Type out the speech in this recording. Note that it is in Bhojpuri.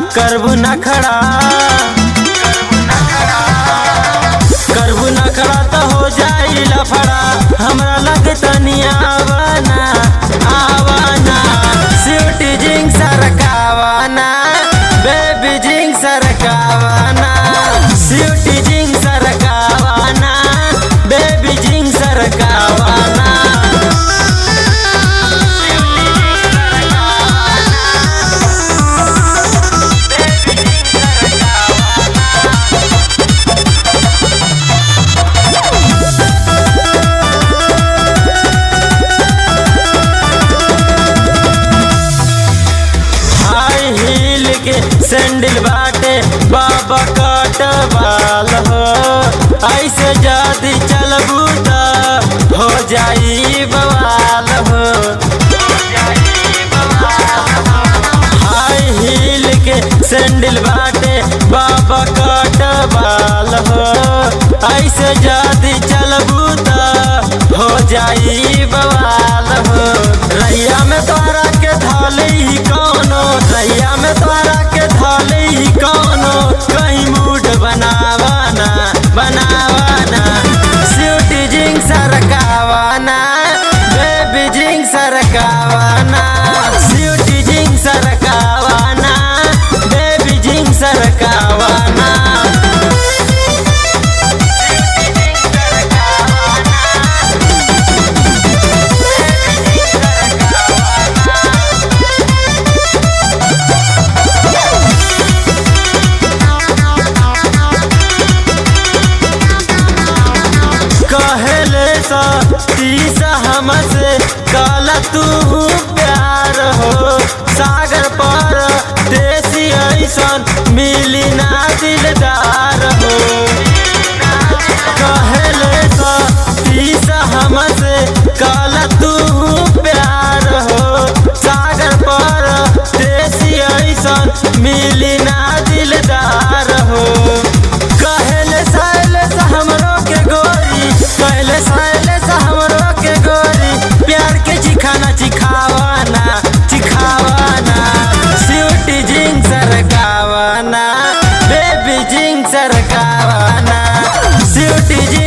करबू न खड़ा तो हो जाई लफड़ा। हमरा लगे तनिया आवाना स्वीटी जिंग सरकावाना बेबी जिंग सरकावाना स्वीटी जिंग सरकावाना बेबी जिंग सरकावाना। सैंडल बाटे बाबा काट बाल हो ऐसे जदी चलबू त हो जाई बवाल हो। हाई हील के सैंडल बाटे बाबा काट बाल हो ऐसे जदी चलबू त हो जाई बवाल हो। रैया में तोरा के धाले ही कौनो रैया में तोरा के धाले ही कौनो कहीं मूड बनावाना स्वीटी जिंग सरकावाना बेबी जिंग सरकावाना स्वीटी जिंग सरकावाना बेबी जिंग सरकावाना। तीसा हमसे काला तू प्यार हो सागर पर देसी ऐसन मिली ना दिलदार हो। कहले तीसा हमसे काला तू प्यार हो सागर पर देसी ऐसन मिली ना दिलदार हो। कहले साइलेस हमरो के गोरी कहले साइलेस हमरो के गोरी प्यार के चिखाना चिखावाना स्वीटी जिंग सरकावाना बेबी जिंग सरकावाना स्वीटी